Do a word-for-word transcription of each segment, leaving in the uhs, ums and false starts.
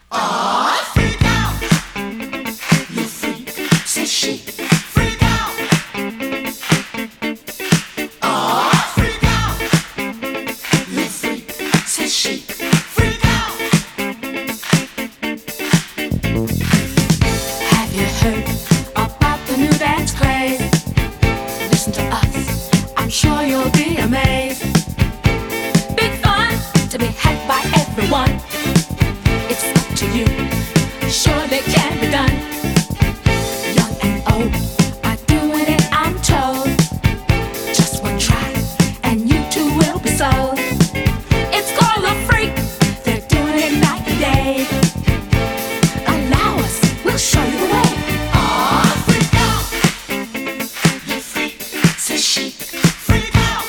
Aw, freak out. You freak, says she. Freak out. Aw, freak out. You freak, says she. Freak out. Have you heard about the new dance craze? Listen to us, I'm sure you'll be amazed. Big fun to be had by everyone. It's up to you, surely can be done. Young and old are doing it, I'm told. Just one try and you too will be sold. It's called a freak, they're doing it night and day. Allow us, we'll show you the way. Aw, freak out. You freak, says she. Freak out.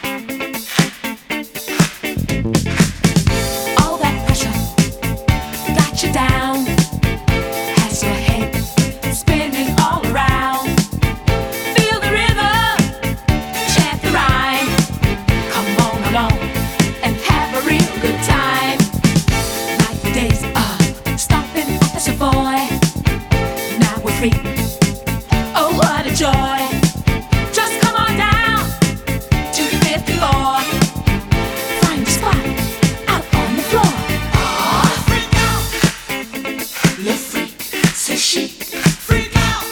All that pressure got you down, has your head spinning all around. Feel the rhythm, chant the rhyme. Come on along and have a real good time. Like the days of stomping at the Savoy. Now we're free. Oh, what a joy! Just come on down to the fifth floor. Find a spot out on the floor. Aw, freak out. You freak, says she. Freak out.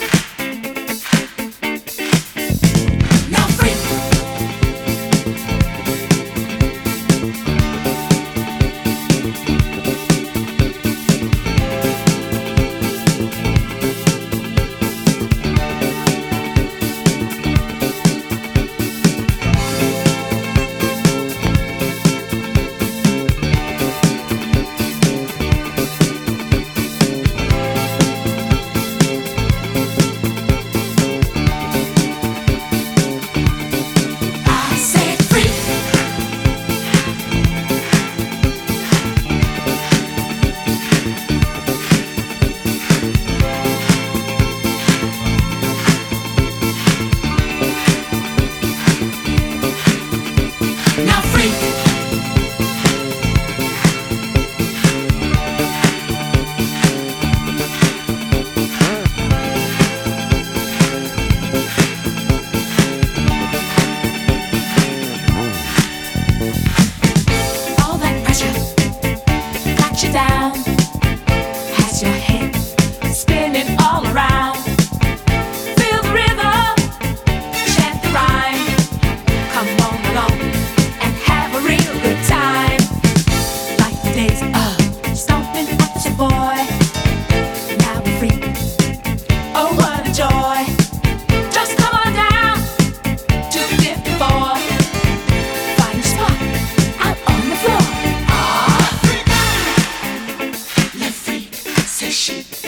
Now freak. I said freak. Now freak. All that pressure got you down, has your head spinning all around. Feel the rhythm, chant the rhyme. Come on along and have a real good time. Like the days of stomping at the Savoy. Now we're free. Oh, what a joy! Just come on down to fifty-four. Find a spot out on the floor. Aw, freak out. You freak, says she.